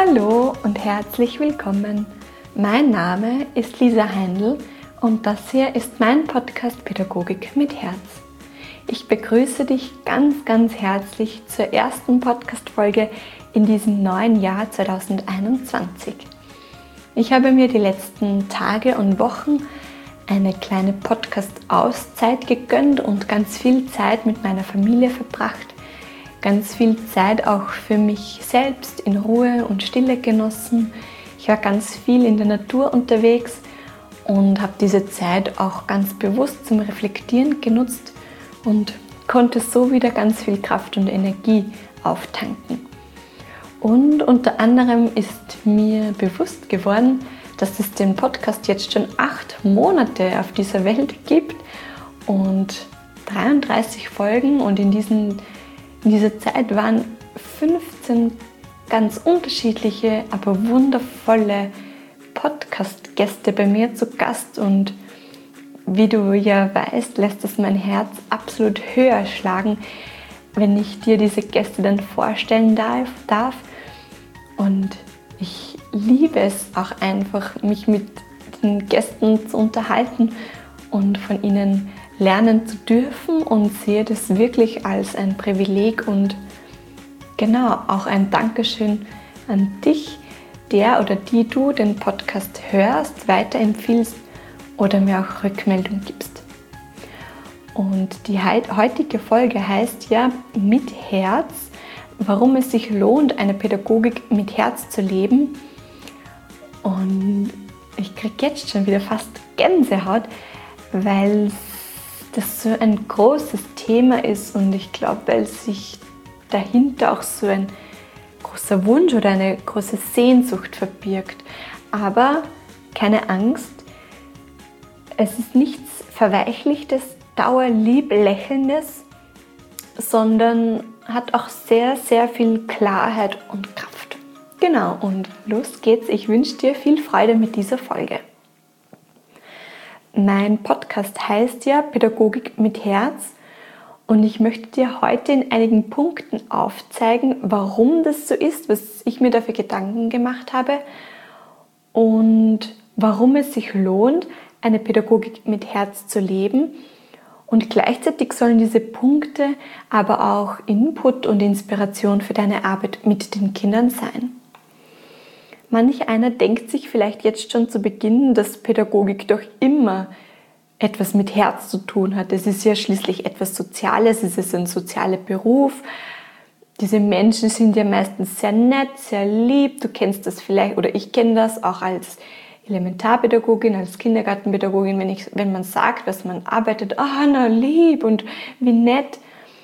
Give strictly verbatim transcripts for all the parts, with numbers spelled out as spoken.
Hallo und herzlich willkommen. Mein Name ist Lisa Heindl und das hier ist mein Podcast Pädagogik mit Herz. Ich begrüße dich ganz, ganz herzlich zur ersten Podcast-Folge in diesem neuen Jahr zwanzig einundzwanzig. Ich habe mir die letzten Tage und Wochen eine kleine Podcast-Auszeit gegönnt und ganz viel Zeit mit meiner Familie verbracht. Ganz viel Zeit auch für mich selbst in Ruhe und Stille genossen. Ich war ganz viel in der Natur unterwegs und habe diese Zeit auch ganz bewusst zum Reflektieren genutzt und konnte so wieder ganz viel Kraft und Energie auftanken. Und unter anderem ist mir bewusst geworden, dass es den Podcast jetzt schon acht Monate auf dieser Welt gibt und dreiunddreißig Folgen, und in diesen In dieser Zeit waren fünfzehn ganz unterschiedliche, aber wundervolle Podcast-Gäste bei mir zu Gast. Und wie du ja weißt, lässt es mein Herz absolut höher schlagen, wenn ich dir diese Gäste dann vorstellen darf. Und ich liebe es auch einfach, mich mit den Gästen zu unterhalten und von ihnen lernen zu dürfen, und sehe das wirklich als ein Privileg und genau auch ein Dankeschön an dich, der oder die du den Podcast hörst, weiterempfiehlst oder mir auch Rückmeldung gibst. Und die heutige Folge heißt ja mit Herz, warum es sich lohnt, eine Pädagogik mit Herz zu leben. Und ich kriege jetzt schon wieder fast Gänsehaut, weil das so ein großes Thema ist, und ich glaube, weil sich dahinter auch so ein großer Wunsch oder eine große Sehnsucht verbirgt. Aber keine Angst, es ist nichts Verweichlichtes, dauerlieb Lächelndes, sondern hat auch sehr, sehr viel Klarheit und Kraft. Genau, und los geht's. Ich wünsche dir viel Freude mit dieser Folge. Mein Podcast heißt ja Pädagogik mit Herz, und ich möchte dir heute in einigen Punkten aufzeigen, warum das so ist, was ich mir dafür Gedanken gemacht habe und warum es sich lohnt, eine Pädagogik mit Herz zu leben. Und gleichzeitig sollen diese Punkte aber auch Input und Inspiration für deine Arbeit mit den Kindern sein. Manch einer denkt sich vielleicht jetzt schon zu Beginn, dass Pädagogik doch immer etwas mit Herz zu tun hat. Es ist ja schließlich etwas Soziales, es ist ein sozialer Beruf. Diese Menschen sind ja meistens sehr nett, sehr lieb. Du kennst das vielleicht, oder ich kenne das auch als Elementarpädagogin, als Kindergartenpädagogin, wenn, ich, wenn man sagt, was man arbeitet, ah, na lieb und wie nett.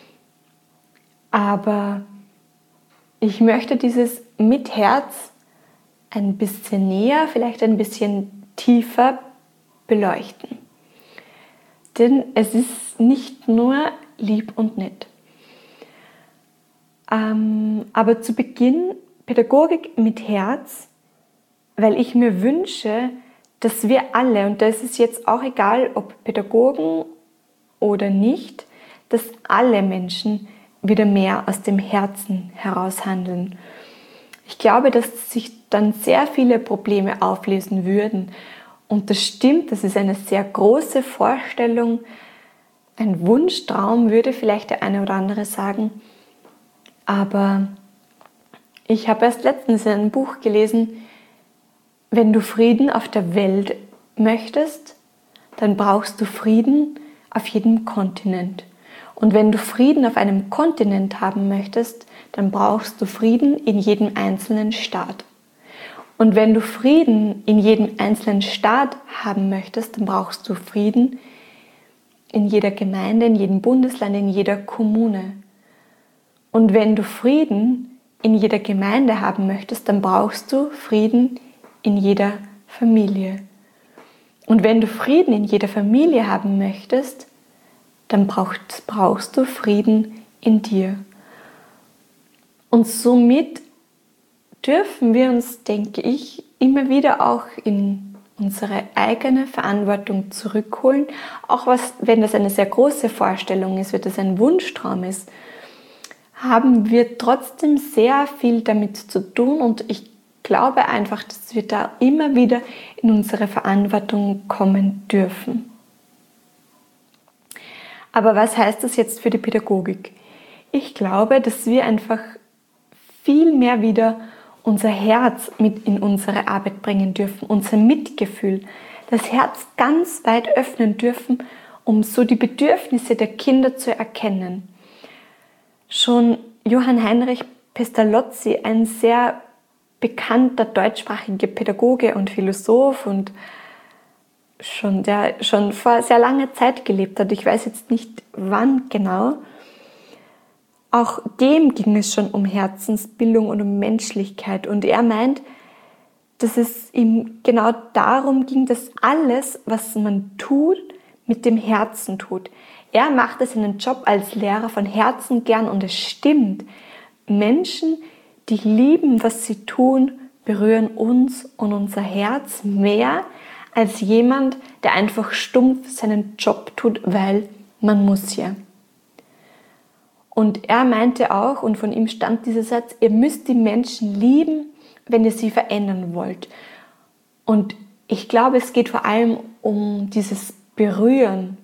Aber ich möchte dieses mit Herz ein bisschen näher, vielleicht ein bisschen tiefer beleuchten. Denn es ist nicht nur lieb und nett. Ähm, aber zu Beginn Pädagogik mit Herz, weil ich mir wünsche, dass wir alle, und da ist es jetzt auch egal, ob Pädagogen oder nicht, dass alle Menschen wieder mehr aus dem Herzen heraus handeln. Ich glaube, dass sich dann sehr viele Probleme auflösen würden. Und das stimmt, das ist eine sehr große Vorstellung, ein Wunschtraum, würde vielleicht der eine oder andere sagen. Aber ich habe erst letztens in einem Buch gelesen, wenn du Frieden auf der Welt möchtest, dann brauchst du Frieden auf jedem Kontinent. Und wenn du Frieden auf einem Kontinent haben möchtest, dann brauchst du Frieden in jedem einzelnen Staat. Und wenn du Frieden in jedem einzelnen Staat haben möchtest, dann brauchst du Frieden in jeder Gemeinde, in jedem Bundesland, in jeder Kommune. Und wenn du Frieden in jeder Gemeinde haben möchtest, dann brauchst du Frieden in jeder Familie. Und wenn du Frieden in jeder Familie haben möchtest, dann brauchst, brauchst du Frieden in dir. Und somit dürfen wir uns, denke ich, immer wieder auch in unsere eigene Verantwortung zurückholen. Auch was, wenn das eine sehr große Vorstellung ist, wenn das ein Wunschtraum ist, haben wir trotzdem sehr viel damit zu tun. Und ich glaube einfach, dass wir da immer wieder in unsere Verantwortung kommen dürfen. Aber was heißt das jetzt für die Pädagogik? Ich glaube, dass wir einfach viel mehr wieder unser Herz mit in unsere Arbeit bringen dürfen, unser Mitgefühl, das Herz ganz weit öffnen dürfen, um so die Bedürfnisse der Kinder zu erkennen. Schon Johann Heinrich Pestalozzi, ein sehr bekannter deutschsprachiger Pädagoge und Philosoph und schon, der schon vor sehr langer Zeit gelebt hat, ich weiß jetzt nicht wann genau, auch dem ging es schon um Herzensbildung und um Menschlichkeit. Und er meint, dass es ihm genau darum ging, dass alles, was man tut, mit dem Herzen tut. Er macht es in seinen Job als Lehrer von Herzen gern und es stimmt. Menschen, die lieben, was sie tun, berühren uns und unser Herz mehr als jemand, der einfach stumpf seinen Job tut, weil man muss ja. Und er meinte auch, und von ihm stammt dieser Satz, ihr müsst die Menschen lieben, wenn ihr sie verändern wollt. Und ich glaube, es geht vor allem um dieses Berühren.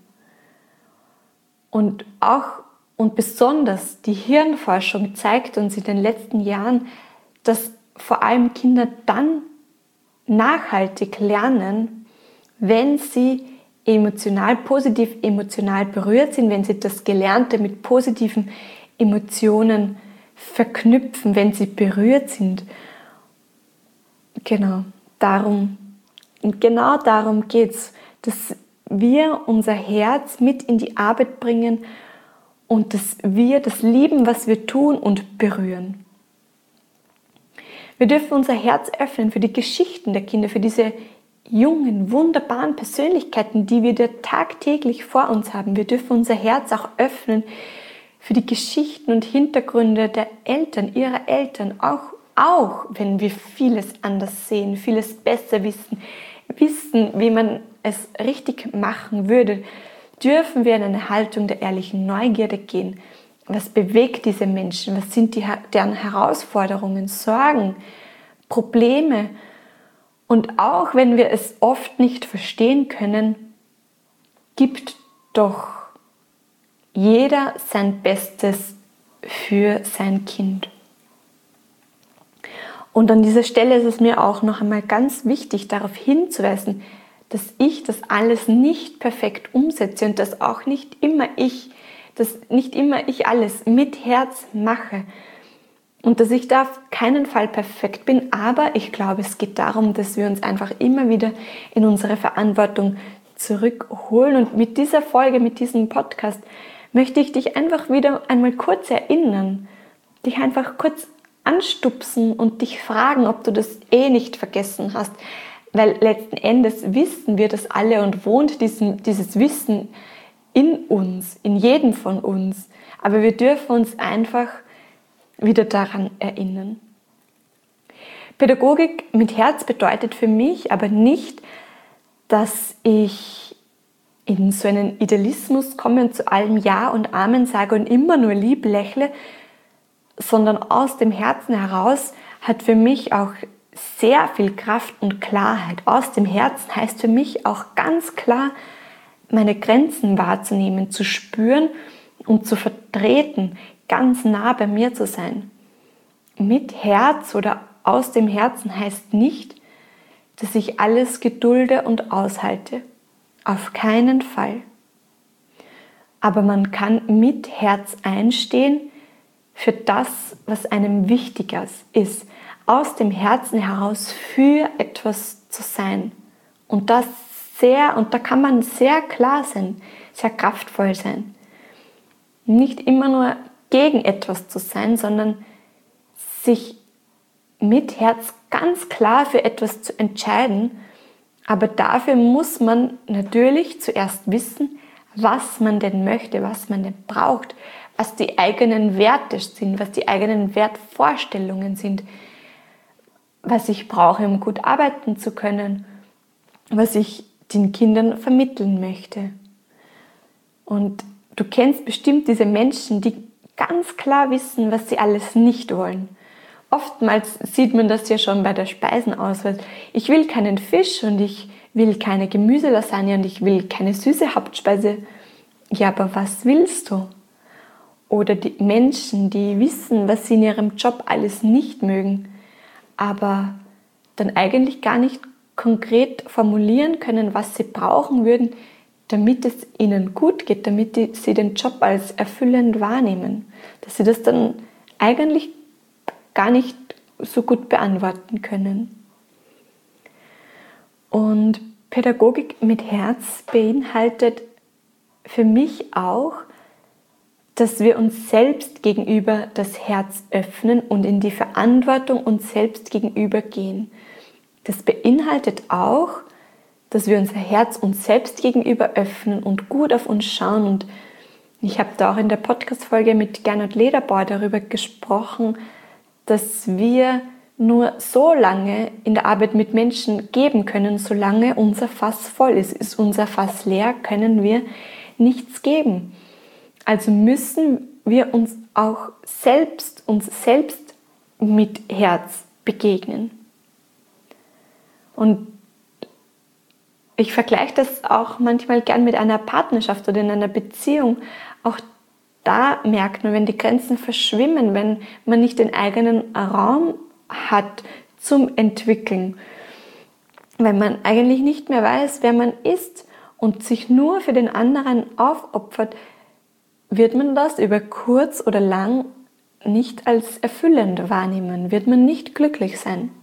Und auch und besonders die Hirnforschung zeigt uns in den letzten Jahren, dass vor allem Kinder dann nachhaltig lernen, wenn sie emotional, positiv emotional berührt sind, wenn sie das Gelernte mit positiven Emotionen verknüpfen, wenn sie berührt sind. Genau, darum, und genau darum geht es, dass wir unser Herz mit in die Arbeit bringen und dass wir das lieben, was wir tun und berühren. Wir dürfen unser Herz öffnen für die Geschichten der Kinder, für diese jungen, wunderbaren Persönlichkeiten, die wir da tagtäglich vor uns haben. Wir dürfen unser Herz auch öffnen für die Geschichten und Hintergründe der Eltern, ihrer Eltern, auch, auch wenn wir vieles anders sehen, vieles besser wissen, wissen, wie man es richtig machen würde, dürfen wir in eine Haltung der ehrlichen Neugierde gehen. Was bewegt diese Menschen? Was sind die, deren Herausforderungen, Sorgen, Probleme? Und auch wenn wir es oft nicht verstehen können, gibt doch jeder sein Bestes für sein Kind. Und an dieser Stelle ist es mir auch noch einmal ganz wichtig, darauf hinzuweisen, dass ich das alles nicht perfekt umsetze und dass auch nicht immer ich, dass nicht immer ich alles mit Herz mache. Und dass ich da auf keinen Fall perfekt bin, aber ich glaube, es geht darum, dass wir uns einfach immer wieder in unsere Verantwortung zurückholen. Und mit dieser Folge, mit diesem Podcast, möchte ich dich einfach wieder einmal kurz erinnern, dich einfach kurz anstupsen und dich fragen, ob du das eh nicht vergessen hast. Weil letzten Endes wissen wir das alle und wohnt diesen, dieses Wissen in uns, in jedem von uns. Aber wir dürfen uns einfach wieder daran erinnern. Pädagogik mit Herz bedeutet für mich aber nicht, dass ich in so einen Idealismus komme und zu allem Ja und Amen sage und immer nur lieb lächle, sondern aus dem Herzen heraus hat für mich auch sehr viel Kraft und Klarheit. Aus dem Herzen heißt für mich auch ganz klar, meine Grenzen wahrzunehmen, zu spüren und zu vertreten, ganz nah bei mir zu sein. Mit Herz oder aus dem Herzen heißt nicht, dass ich alles gedulde und aushalte. Auf keinen Fall. Aber man kann mit Herz einstehen für das, was einem wichtiger ist. Aus dem Herzen heraus für etwas zu sein. Und das sehr, und da kann man sehr klar sein, sehr kraftvoll sein. Nicht immer nur gegen etwas zu sein, sondern sich mit Herz ganz klar für etwas zu entscheiden. Aber dafür muss man natürlich zuerst wissen, was man denn möchte, was man denn braucht, was die eigenen Werte sind, was die eigenen Wertvorstellungen sind, was ich brauche, um gut arbeiten zu können, was ich den Kindern vermitteln möchte. Und du kennst bestimmt diese Menschen, die ganz klar wissen, was sie alles nicht wollen. oftmals sieht man das ja schon bei der Speisenauswahl. Ich will keinen Fisch und ich will keine Gemüselasagne und ich will keine süße Hauptspeise. Ja, aber was willst du? Oder die Menschen, die wissen, was sie in ihrem Job alles nicht mögen, aber dann eigentlich gar nicht konkret formulieren können, was sie brauchen würden, damit es ihnen gut geht, damit die, sie den Job als erfüllend wahrnehmen. Dass sie das dann eigentlich gar nicht so gut beantworten können. Und Pädagogik mit Herz beinhaltet für mich auch, dass wir uns selbst gegenüber das Herz öffnen und in die Verantwortung uns selbst gegenüber gehen. Das beinhaltet auch, dass wir unser Herz uns selbst gegenüber öffnen und gut auf uns schauen. Und ich habe da auch in der Podcast-Folge mit Gernot Lederbauer darüber gesprochen, dass wir nur so lange in der Arbeit mit Menschen geben können, solange unser Fass voll ist. Ist unser Fass leer, können wir nichts geben. Also müssen wir uns auch selbst, uns selbst mit Herz begegnen. Und ich vergleiche das auch manchmal gern mit einer Partnerschaft oder in einer Beziehung. Auch da merkt man, wenn die Grenzen verschwimmen, wenn man nicht den eigenen Raum hat zum Entwickeln, wenn man eigentlich nicht mehr weiß, wer man ist und sich nur für den anderen aufopfert, wird man das über kurz oder lang nicht als erfüllend wahrnehmen, wird man nicht glücklich sein.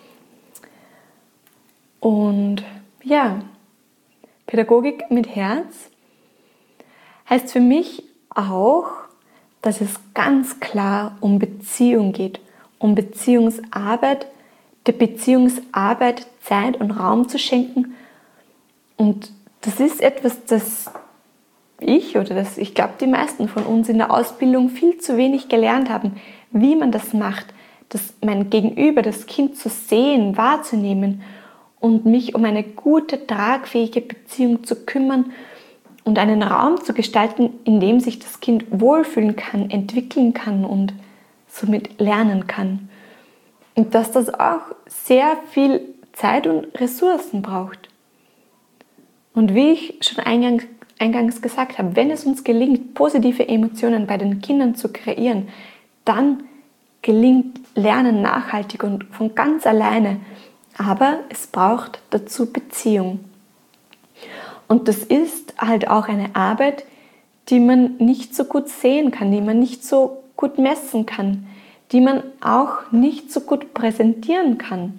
Und ja, Pädagogik mit Herz heißt für mich auch, dass es ganz klar um Beziehung geht, um Beziehungsarbeit, der Beziehungsarbeit Zeit und Raum zu schenken. Und das ist etwas, das ich oder das ich glaube, die meisten von uns in der Ausbildung viel zu wenig gelernt haben, wie man das macht, das mein Gegenüber, das Kind zu sehen, wahrzunehmen und mich um eine gute, tragfähige Beziehung zu kümmern und einen Raum zu gestalten, in dem sich das Kind wohlfühlen kann, entwickeln kann und somit lernen kann. Und dass das auch sehr viel Zeit und Ressourcen braucht. Und wie ich schon eingangs, eingangs gesagt habe, wenn es uns gelingt, positive Emotionen bei den Kindern zu kreieren, dann gelingt Lernen nachhaltig und von ganz alleine. Aber es braucht dazu Beziehung. Und das ist halt auch eine Arbeit, die man nicht so gut sehen kann, die man nicht so gut messen kann, die man auch nicht so gut präsentieren kann.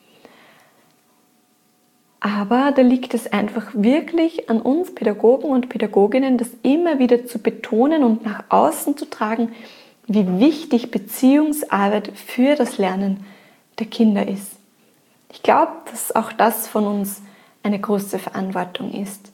Aber da liegt es einfach wirklich an uns Pädagogen und Pädagoginnen, das immer wieder zu betonen und nach außen zu tragen, wie wichtig Beziehungsarbeit für das Lernen der Kinder ist. Ich glaube, dass auch das von uns eine große Verantwortung ist.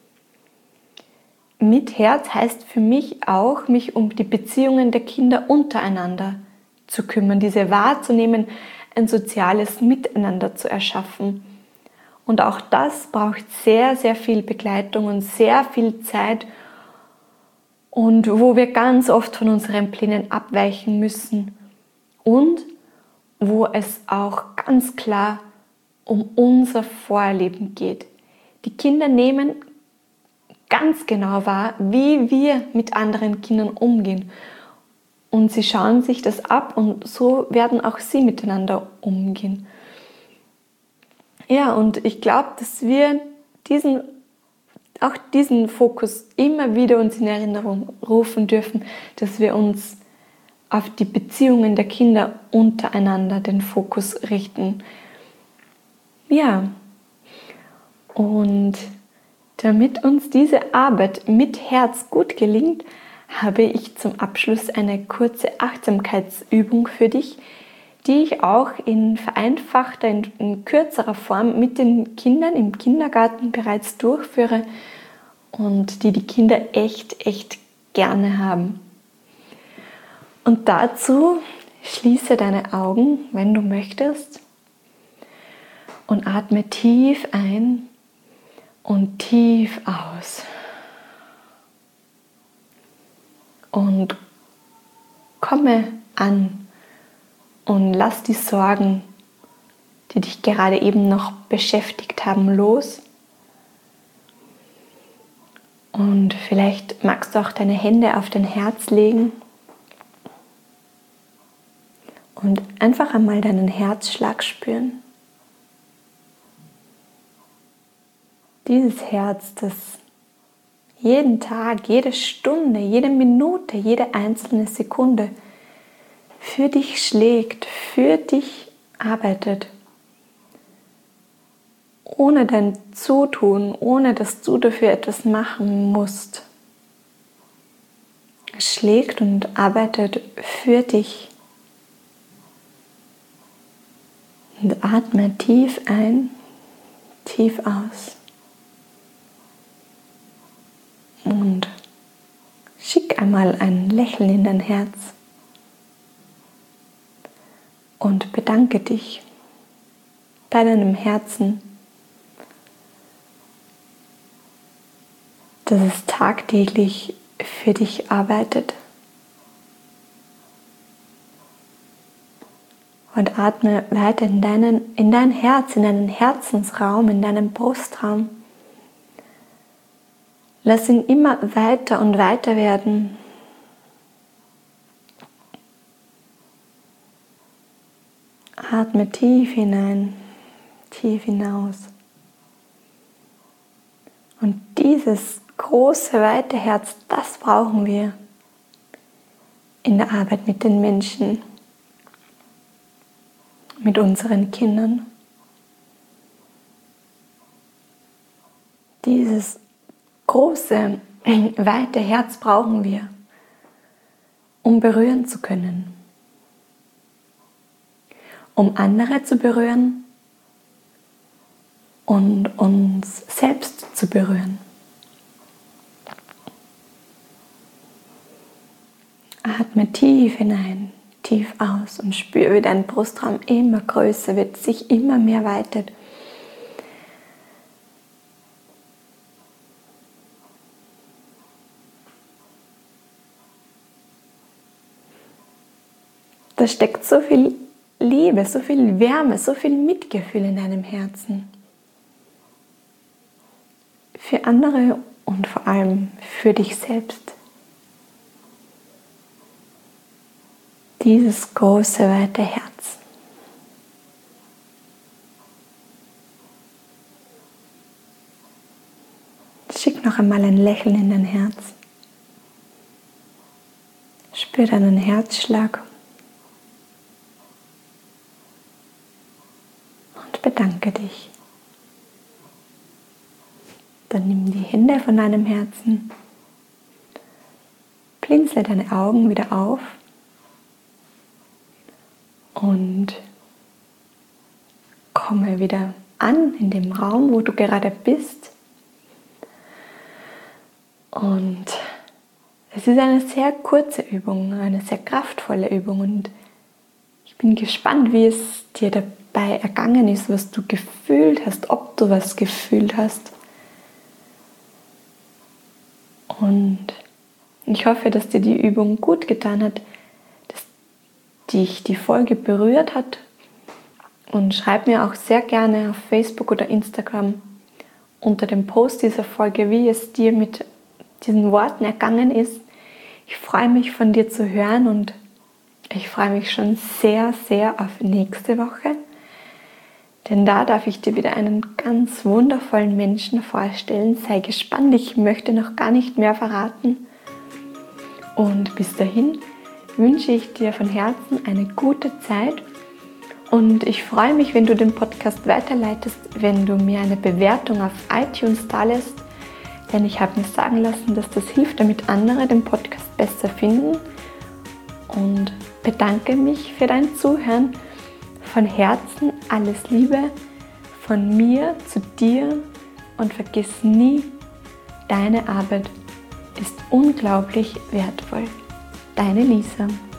Mit Herz heißt für mich auch, mich um die Beziehungen der Kinder untereinander zu kümmern, diese wahrzunehmen, ein soziales Miteinander zu erschaffen. Und auch das braucht sehr, sehr viel Begleitung und sehr viel Zeit und wo wir ganz oft von unseren Plänen abweichen müssen und wo es auch ganz klar um unser Vorleben geht. Die Kinder nehmen ganz genau wahr, wie wir mit anderen Kindern umgehen. Und sie schauen sich das ab und so werden auch sie miteinander umgehen. Ja, und ich glaube, dass wir diesen, auch diesen Fokus immer wieder uns in Erinnerung rufen dürfen, dass wir uns auf die Beziehungen der Kinder untereinander den Fokus richten. Ja, und damit uns diese Arbeit mit Herz gut gelingt, habe ich zum Abschluss eine kurze Achtsamkeitsübung für dich, die ich auch in vereinfachter, in, in kürzerer Form mit den Kindern im Kindergarten bereits durchführe und die die Kinder echt, echt gerne haben. Und dazu schließe deine Augen, wenn du möchtest, und atme tief ein und tief aus. Und komme an und lass die Sorgen, die dich gerade eben noch beschäftigt haben, los. Und vielleicht magst du auch deine Hände auf dein Herz legen und einfach einmal deinen Herzschlag spüren. Dieses Herz, das jeden Tag, jede Stunde, jede Minute, jede einzelne Sekunde für dich schlägt, für dich arbeitet. Ohne dein Zutun, ohne dass du dafür etwas machen musst. Es schlägt und arbeitet für dich. Und atme tief ein, tief aus. Und schick einmal ein Lächeln in dein Herz. Und bedanke dich bei deinem Herzen, dass es tagtäglich für dich arbeitet. Und atme weiter in, deinen, in dein Herz, in deinen Herzensraum, in deinen Brustraum. Lass ihn immer weiter und weiter werden. Atme tief hinein, tief hinaus. Und dieses große, weite Herz, das brauchen wir in der Arbeit mit den Menschen, mit unseren Kindern. Dieses große, weite Herz brauchen wir, um berühren zu können. Um andere zu berühren und uns selbst zu berühren. Atme tief hinein, tief aus und spüre, wie dein Brustraum immer größer wird, sich immer mehr weitet. Da steckt so viel Liebe, so viel Wärme, so viel Mitgefühl in deinem Herzen. Für andere und vor allem für dich selbst. Dieses große, weite Herz. Schick noch einmal ein Lächeln in dein Herz. Spür deinen Herzschlag. Und bedanke dich. Dann nimm die Hände von deinem Herzen. Blinzle deine Augen wieder auf. Und komme wieder an in dem Raum, wo du gerade bist. Und es ist eine sehr kurze Übung, eine sehr kraftvolle Übung. Und ich bin gespannt, wie es dir dabei ergangen ist, was du gefühlt hast, ob du was gefühlt hast. Und ich hoffe, dass dir die Übung gut getan hat, dich die Folge berührt hat, und schreib mir auch sehr gerne auf Facebook oder Instagram unter dem Post dieser Folge, wie es dir mit diesen Worten ergangen ist. Ich freue mich, von dir zu hören, und ich freue mich schon sehr, sehr auf nächste Woche, denn da darf ich dir wieder einen ganz wundervollen Menschen vorstellen. Sei gespannt, ich möchte noch gar nicht mehr verraten, und bis dahin wünsche ich dir von Herzen eine gute Zeit, und ich freue mich, wenn du den Podcast weiterleitest, wenn du mir eine Bewertung auf iTunes dalässt, denn ich habe mir sagen lassen, dass das hilft, damit andere den Podcast besser finden, und bedanke mich für dein Zuhören. Von Herzen alles Liebe von mir zu dir, und vergiss nie, deine Arbeit ist unglaublich wertvoll. Deine Lisa.